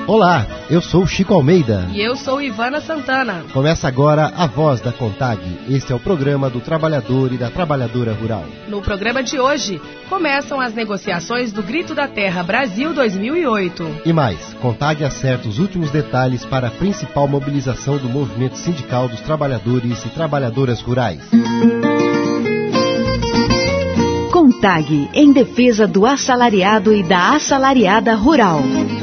Olá, eu sou o Chico Almeida. E eu sou Ivana Santana. Começa agora a Voz da CONTAG. Este é o programa do trabalhador e da trabalhadora rural. No programa de hoje, começam as negociações do Grito da Terra Brasil 2008. E mais, CONTAG acerta os últimos detalhes para a principal mobilização do movimento sindical dos trabalhadores e trabalhadoras rurais. CONTAG, em defesa do assalariado e da assalariada rural.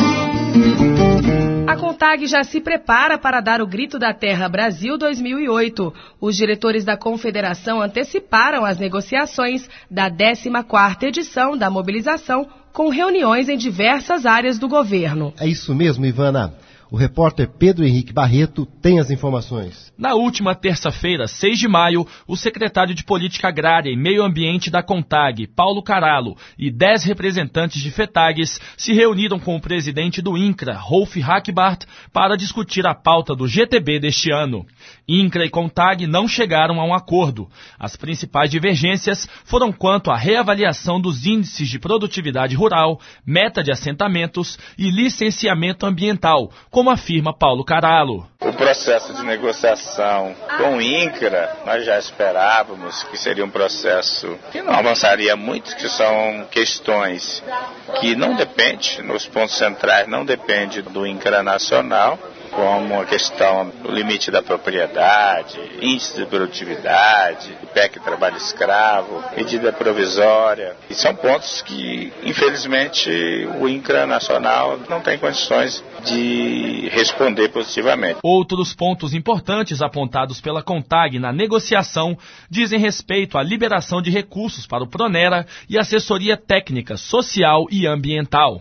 A CONTAG já se prepara para dar o Grito da Terra Brasil 2008. Os diretores da Confederação anteciparam as negociações da 14ª edição da mobilização, com reuniões em diversas áreas do governo. É isso mesmo, Ivana. O repórter Pedro Henrique Barreto tem as informações. Na última terça-feira, 6 de maio, o secretário de Política Agrária e Meio Ambiente da CONTAG, Paulo Carallo, e 10 representantes de FETAGs se reuniram com o presidente do INCRA, Rolf Hackbart, para discutir a pauta do GTB deste ano. INCRA e CONTAG não chegaram a um acordo. As principais divergências foram quanto à reavaliação dos índices de produtividade rural, meta de assentamentos e licenciamento ambiental, como afirma Paulo Carallo. O processo de negociação com o INCRA, nós já esperávamos que seria um processo que não avançaria muito, que são questões que não dependem, nos pontos centrais não depende do INCRA nacional, como a questão do limite da propriedade, índice de produtividade, PEC trabalho escravo, medida provisória. E são pontos que, infelizmente, o INCRA nacional não tem condições de responder positivamente. Outros pontos importantes apontados pela CONTAG na negociação dizem respeito à liberação de recursos para o Pronera e assessoria técnica, social e ambiental.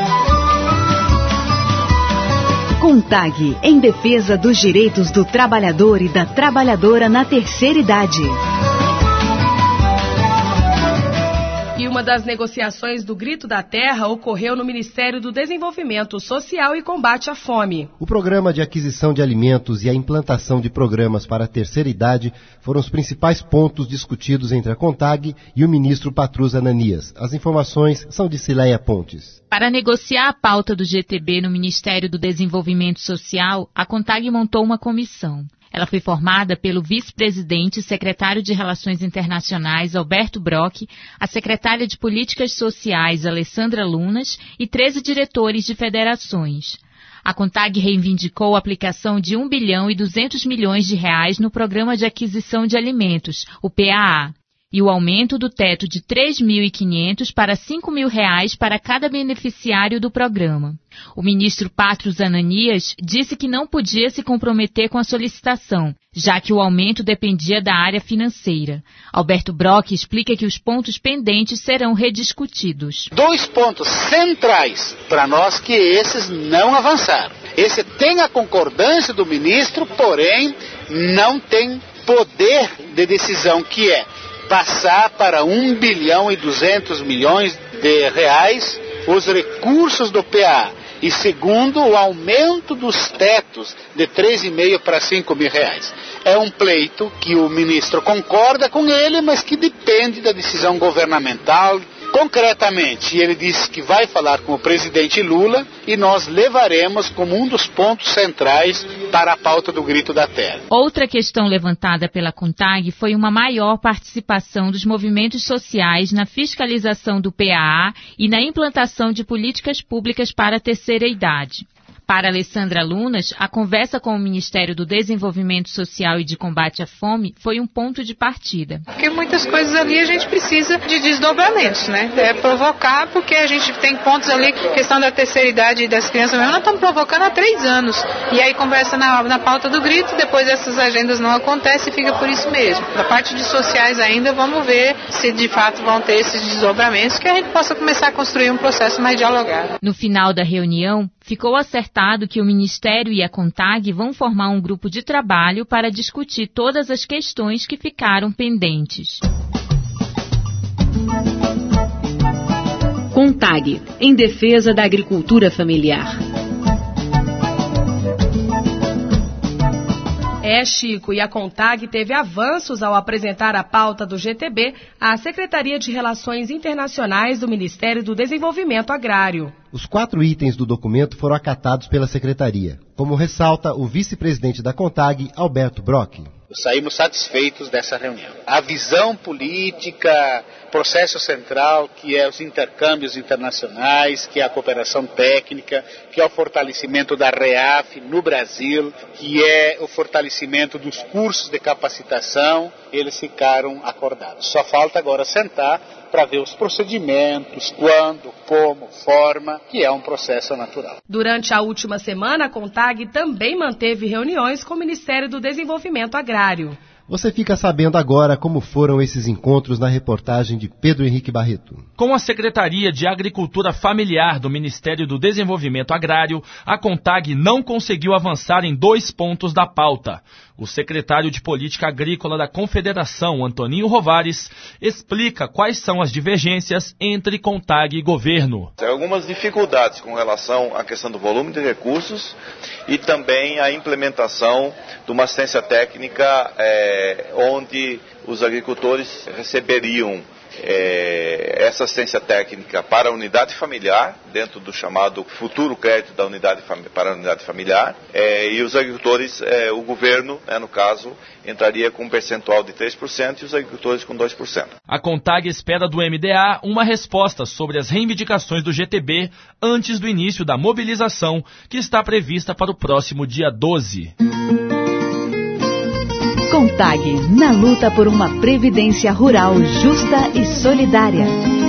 CONTAG, em defesa dos direitos do trabalhador e da trabalhadora na terceira idade. E uma das negociações do Grito da Terra ocorreu no Ministério do Desenvolvimento Social e Combate à Fome. O programa de aquisição de alimentos e a implantação de programas para a terceira idade foram os principais pontos discutidos entre a CONTAG e o ministro Patrus Ananias. As informações são de Cileia Pontes. Para negociar a pauta do GTB no Ministério do Desenvolvimento Social, a CONTAG montou uma comissão. Ela foi formada pelo vice-presidente e secretário de Relações Internacionais, Alberto Brock, a secretária de Políticas Sociais, Alessandra Lunas, e 13 diretores de federações. A CONTAG reivindicou a aplicação de R$ 1 bilhão e 200 milhões de reais no Programa de Aquisição de Alimentos, o PAA, e o aumento do teto de R$ 3.500 para R$ 5.000 para cada beneficiário do programa. O ministro Patrus Ananias disse que não podia se comprometer com a solicitação, já que o aumento dependia da área financeira. Alberto Brock explica que os pontos pendentes serão rediscutidos. 2 pontos centrais para nós que esses não avançaram. Esse tem a concordância do ministro, porém não tem poder de decisão, que é passar para 1 bilhão e 200 milhões de reais os recursos do PA. E segundo, o aumento dos tetos de 3,5 para 5 mil reais. É um pleito que o ministro concorda com ele, mas que depende da decisão governamental. Concretamente, ele disse que vai falar com o presidente Lula e nós levaremos como um dos pontos centrais para a pauta do Grito da Terra. Outra questão levantada pela CONTAG foi uma maior participação dos movimentos sociais na fiscalização do PAA e na implantação de políticas públicas para a terceira idade. Para Alessandra Lunas, a conversa com o Ministério do Desenvolvimento Social e de Combate à Fome foi um ponto de partida. Porque muitas coisas ali a gente precisa de desdobramentos, né? É provocar, porque a gente tem pontos ali, questão da terceira idade e das crianças mesmo, nós estamos provocando há 3 anos. E aí conversa na pauta do grito, depois essas agendas não acontecem e fica por isso mesmo. Da parte de sociais ainda, vamos ver se de fato vão ter esses desdobramentos, que a gente possa começar a construir um processo mais dialogado. No final da reunião, ficou acertado que o Ministério e a CONTAG vão formar um grupo de trabalho para discutir todas as questões que ficaram pendentes. CONTAG, em defesa da agricultura familiar. Chico, e a CONTAG teve avanços ao apresentar a pauta do GTB à Secretaria de Relações Internacionais do Ministério do Desenvolvimento Agrário. Os 4 itens do documento foram acatados pela Secretaria, como ressalta o vice-presidente da CONTAG, Alberto Brock. Saímos satisfeitos dessa reunião. A visão política, processo central, que é os intercâmbios internacionais, que é a cooperação técnica, que é o fortalecimento da REAF no Brasil, que é o fortalecimento dos cursos de capacitação, eles ficaram acordados. Só falta agora sentar para ver os procedimentos, quando, como, forma, que é um processo natural. Durante a última semana, a CONTAG também manteve reuniões com o Ministério do Desenvolvimento Agrário. Você fica sabendo agora como foram esses encontros na reportagem de Pedro Henrique Barreto. Com a Secretaria de Agricultura Familiar do Ministério do Desenvolvimento Agrário, a CONTAG não conseguiu avançar em 2 pontos da pauta. O secretário de Política Agrícola da Confederação, Antoninho Rovares, explica quais são as divergências entre CONTAG e governo. Tem algumas dificuldades com relação à questão do volume de recursos e também a implementação de uma assistência técnica onde os agricultores receberiam essa assistência técnica para a unidade familiar, dentro do chamado futuro crédito da unidade para a unidade familiar, e os agricultores, o governo, no caso, entraria com um percentual de 3% e os agricultores com 2%. A CONTAG espera do MDA uma resposta sobre as reivindicações do GTB antes do início da mobilização, que está prevista para o próximo dia 12. CONTAG, na luta por uma previdência rural justa e solidária.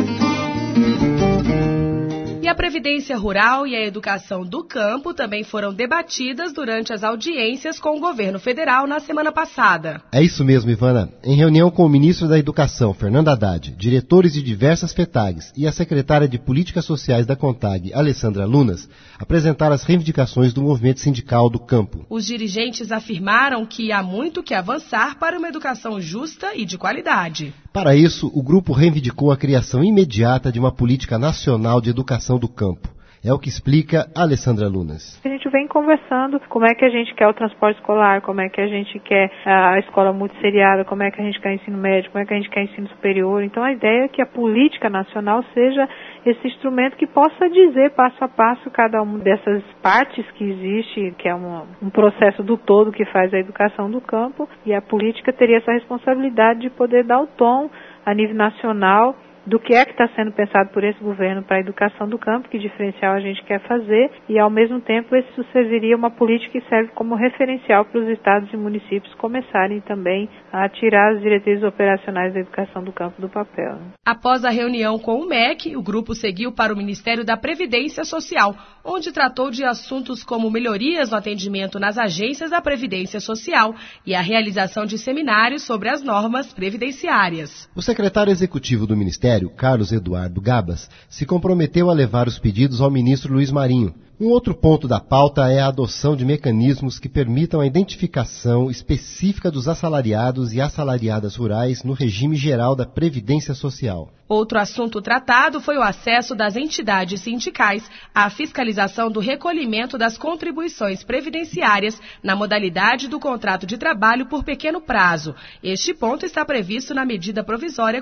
E a Previdência Rural e a Educação do Campo também foram debatidas durante as audiências com o governo federal na semana passada. É isso mesmo, Ivana. Em reunião com o ministro da Educação, Fernando Haddad, diretores de diversas FETAGs e a secretária de Políticas Sociais da CONTAG, Alessandra Lunas, apresentaram as reivindicações do movimento sindical do campo. Os dirigentes afirmaram que há muito que avançar para uma educação justa e de qualidade. Para isso, o grupo reivindicou a criação imediata de uma política nacional de educação do campo. É o que explica a Alessandra Lunas. A gente vem conversando como é que a gente quer o transporte escolar, como é que a gente quer a escola multisseriada, como é que a gente quer ensino médio, como é que a gente quer ensino superior. Então a ideia é que a política nacional seja esse instrumento que possa dizer passo a passo cada uma dessas partes que existe, que é um processo do todo que faz a educação do campo, e a política teria essa responsabilidade de poder dar o tom a nível nacional do que é que está sendo pensado por esse governo para a educação do campo, que diferencial a gente quer fazer, e ao mesmo tempo isso serviria uma política que serve como referencial para os estados e municípios começarem também a tirar as diretrizes operacionais da educação do campo do papel. Após a reunião com o MEC, o grupo seguiu para o Ministério da Previdência Social, onde tratou de assuntos como melhorias no atendimento nas agências da Previdência Social e a realização de seminários sobre as normas previdenciárias. O secretário executivo do Ministério, Carlos Eduardo Gabas, se comprometeu a levar os pedidos ao ministro Luiz Marinho. Um outro ponto da pauta é a adoção de mecanismos que permitam a identificação específica dos assalariados e assalariadas rurais no regime geral da Previdência Social. Outro assunto tratado foi o acesso das entidades sindicais à fiscalização do recolhimento das contribuições previdenciárias na modalidade do contrato de trabalho por pequeno prazo. Este ponto está previsto na medida provisória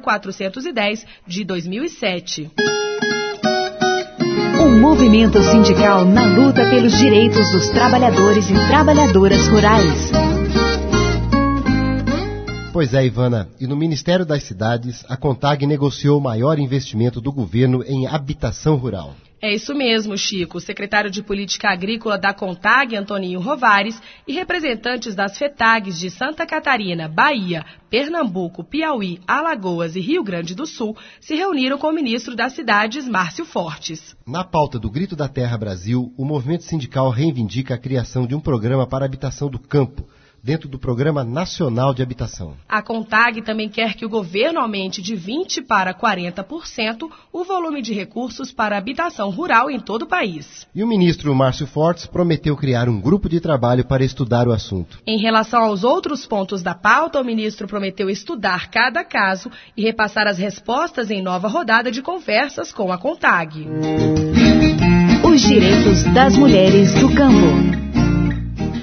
410 de 2007. Um movimento sindical na luta pelos direitos dos trabalhadores e trabalhadoras rurais. Pois é, Ivana, e no Ministério das Cidades, a CONTAG negociou o maior investimento do governo em habitação rural. É isso mesmo, Chico. O secretário de Política Agrícola da CONTAG, Antoninho Rovares, e representantes das FETAGs de Santa Catarina, Bahia, Pernambuco, Piauí, Alagoas e Rio Grande do Sul se reuniram com o ministro das Cidades, Márcio Fortes. Na pauta do Grito da Terra Brasil, o movimento sindical reivindica a criação de um programa para a habitação do campo, dentro do Programa Nacional de Habitação. A CONTAG também quer que o governo aumente de 20% para 40% o volume de recursos para a habitação rural em todo o país. E o ministro Márcio Fortes prometeu criar um grupo de trabalho para estudar o assunto. Em relação aos outros pontos da pauta, o ministro prometeu estudar cada caso e repassar as respostas em nova rodada de conversas com a CONTAG. Os direitos das mulheres do campo.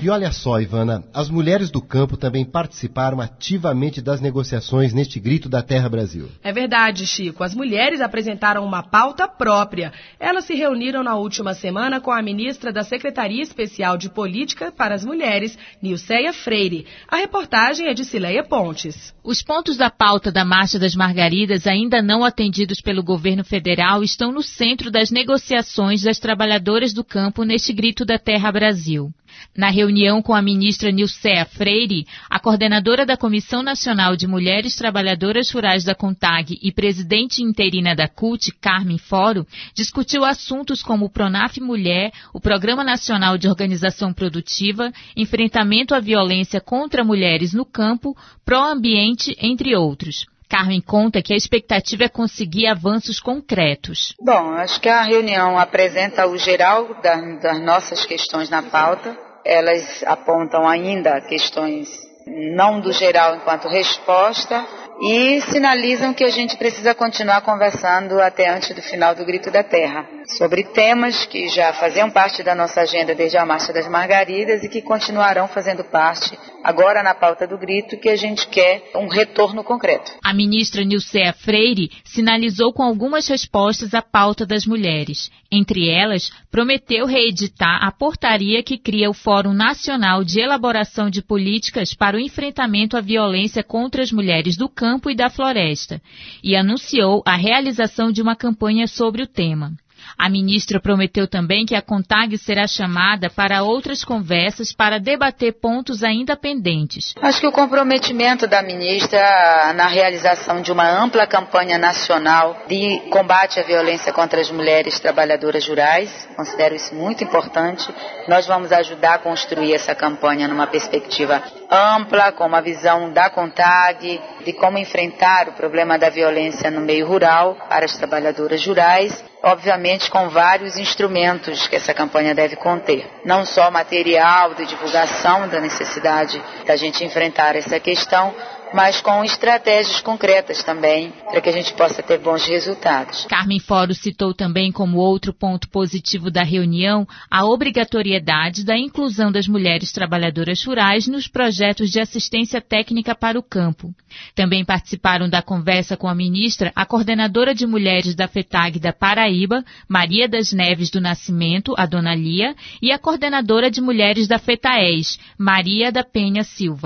E olha só, Ivana, as mulheres do campo também participaram ativamente das negociações neste Grito da Terra Brasil. É verdade, Chico. As mulheres apresentaram uma pauta própria. Elas se reuniram na última semana com a ministra da Secretaria Especial de Política para as Mulheres, Nilceia Freire. A reportagem é de Cileia Pontes. Os pontos da pauta da Marcha das Margaridas, ainda não atendidos pelo governo federal, estão no centro das negociações das trabalhadoras do campo neste Grito da Terra Brasil. Na reunião com a ministra Nilceia Freire, a coordenadora da Comissão Nacional de Mulheres Trabalhadoras Rurais da CONTAG e presidente interina da CUT, Carmen Foro, discutiu assuntos como o Pronaf Mulher, o Programa Nacional de Organização Produtiva, enfrentamento à violência contra mulheres no campo, pró-ambiente, entre outros. Carmen conta que a expectativa é conseguir avanços concretos. Bom, acho que a reunião apresenta o geral das nossas questões na pauta. Elas apontam ainda questões não do geral enquanto resposta e sinalizam que a gente precisa continuar conversando até antes do final do Grito da Terra, sobre temas que já faziam parte da nossa agenda desde a Marcha das Margaridas e que continuarão fazendo parte agora na pauta do Grito, que a gente quer um retorno concreto. A ministra Nilceia Freire sinalizou com algumas respostas à pauta das mulheres. Entre elas, prometeu reeditar a portaria que cria o Fórum Nacional de Elaboração de Políticas para o Enfrentamento à Violência contra as Mulheres do Campo e da Floresta, e anunciou a realização de uma campanha sobre o tema. A ministra prometeu também que a CONTAG será chamada para outras conversas para debater pontos ainda pendentes. Acho que o comprometimento da ministra na realização de uma ampla campanha nacional de combate à violência contra as mulheres trabalhadoras rurais, considero isso muito importante. Nós vamos ajudar a construir essa campanha numa perspectiva ampla, com uma visão da CONTAG, de como enfrentar o problema da violência no meio rural para as trabalhadoras rurais, obviamente com vários instrumentos que essa campanha deve conter. Não só material de divulgação da necessidade da gente enfrentar essa questão, mas com estratégias concretas também, para que a gente possa ter bons resultados. Carmen Foro citou também como outro ponto positivo da reunião a obrigatoriedade da inclusão das mulheres trabalhadoras rurais nos projetos de assistência técnica para o campo. Também participaram da conversa com a ministra a coordenadora de mulheres da FETAG da Paraíba, Maria das Neves do Nascimento, a Dona Lia, e a coordenadora de mulheres da FETAES, Maria da Penha Silva.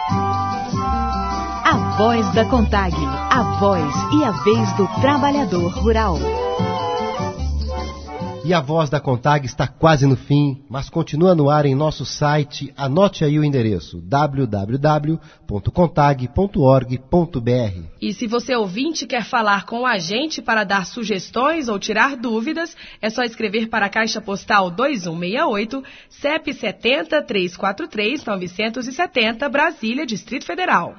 A voz da CONTAG, a voz e a vez do trabalhador rural. E a voz da CONTAG está quase no fim, mas continua no ar em nosso site. Anote aí o endereço, www.contag.org.br. E se você ouvinte quer falar com a gente para dar sugestões ou tirar dúvidas, é só escrever para a Caixa Postal 2168, CEP 70-343-970, Brasília, Distrito Federal.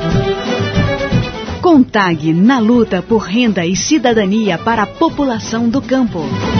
CONTAG na luta por renda e cidadania para a população do campo.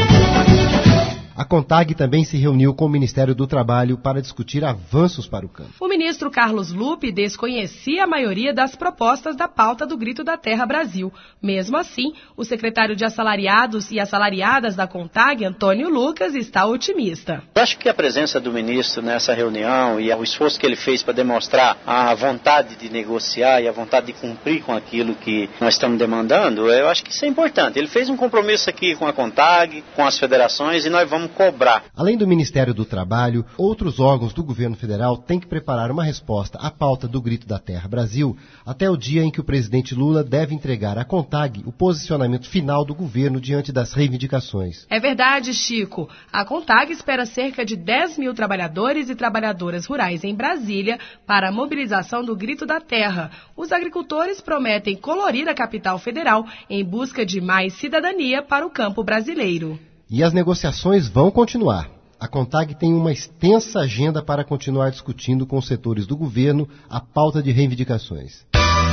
A CONTAG também se reuniu com o Ministério do Trabalho para discutir avanços para o campo. O ministro Carlos Lupe desconhecia a maioria das propostas da pauta do Grito da Terra Brasil. Mesmo assim, o secretário de Assalariados e Assalariadas da CONTAG, Antônio Lucas, está otimista. Eu acho que a presença do ministro nessa reunião e o esforço que ele fez para demonstrar a vontade de negociar e a vontade de cumprir com aquilo que nós estamos demandando, eu acho que isso é importante. Ele fez um compromisso aqui com a CONTAG, com as federações, e nós vamos cobrar. Além do Ministério do Trabalho, outros órgãos do governo federal têm que preparar uma resposta à pauta do Grito da Terra Brasil até o dia em que o presidente Lula deve entregar à CONTAG o posicionamento final do governo diante das reivindicações. É verdade, Chico. A CONTAG espera cerca de 10 mil trabalhadores e trabalhadoras rurais em Brasília para a mobilização do Grito da Terra. Os agricultores prometem colorir a capital federal em busca de mais cidadania para o campo brasileiro. E as negociações vão continuar. A CONTAG tem uma extensa agenda para continuar discutindo com os setores do governo a pauta de reivindicações.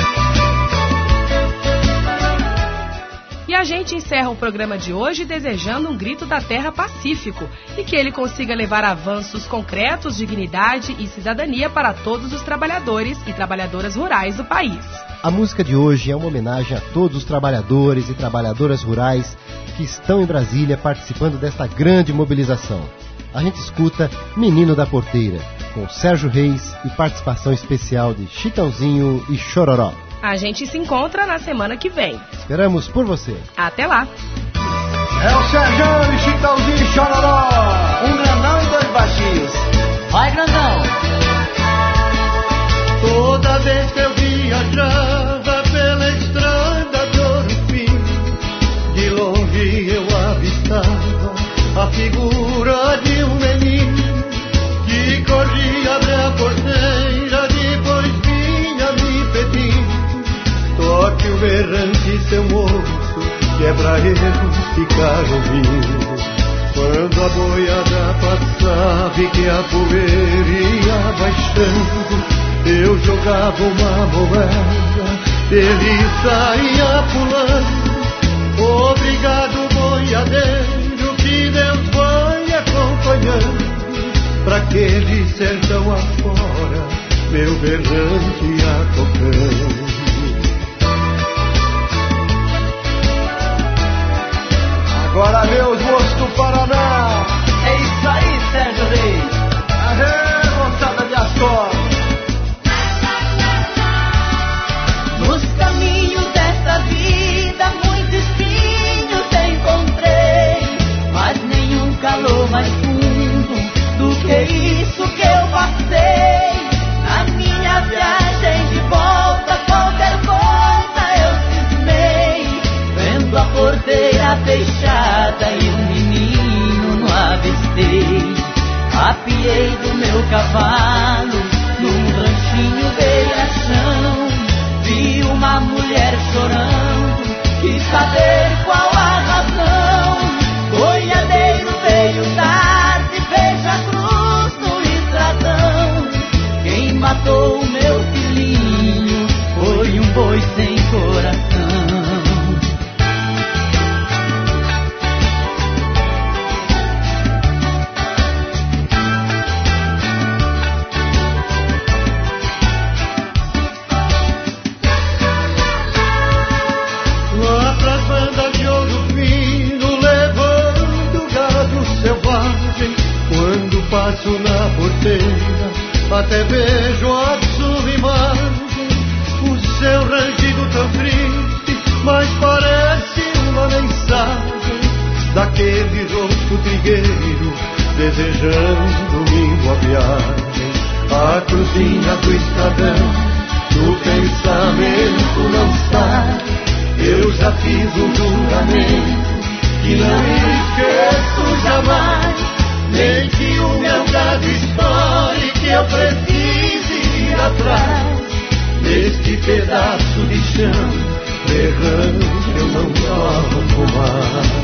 E a gente encerra o programa de hoje desejando um Grito da Terra pacífico e que ele consiga levar avanços concretos, dignidade e cidadania para todos os trabalhadores e trabalhadoras rurais do país. A música de hoje é uma homenagem a todos os trabalhadores e trabalhadoras rurais que estão em Brasília participando desta grande mobilização. A gente escuta Menino da Porteira, com Sérgio Reis e participação especial de Chitãozinho e Chororó. A gente se encontra na semana que vem. Esperamos por você. Até lá. É o Sérgio e Chitãozinho e Chororó. Um grandão e dois baixinhos. Vai, grandão. Toda vez que eu viajava pela estrada de Ouro Fino, de longe eu avistava a figura de um menino que corria, abria a porteira, depois vinha me pedindo: toque o berrante, seu moço, que é pra eu ficar ouvindo. Quando a boiada passava e que a poeira ia baixando, eu jogava uma moeda, ele saía pulando. Obrigado, boiadeiro, que Deus vai acompanhando, pra aquele sertão afora, meu berrante ia tocando. Agora, meus moços do Paraná, é isso aí, Sérgio Reis. Aê, moçada de Astor. Nos caminhos desta vida, muitos espinhos encontrei, mas nenhum calor mais fundo do que isso que eu passei. Na minha viagem de volta, qualquer coisa eu cismei, vendo a porteira fechada e um menino não avistei. Apiei do meu cavalo num ranchinho beira-chão, vi uma mulher chorando, quis saber qual a razão. Boiadeiro veio tarde, veja a cruz no estradão. Quem matou o meu filhinho foi um boi sem coração. Passo na porteira, até vejo a sua imagem, o seu rangido tão triste, mas parece uma mensagem daquele rosto trigueiro, desejando-me boa viagem. A cruzinha do estradão, do pensamento não sai, eu já fiz um juramento que não esqueço jamais. Nem que o meu gado estoure, que eu precise ir atrás, neste pedaço de chão, errante eu não toco mais.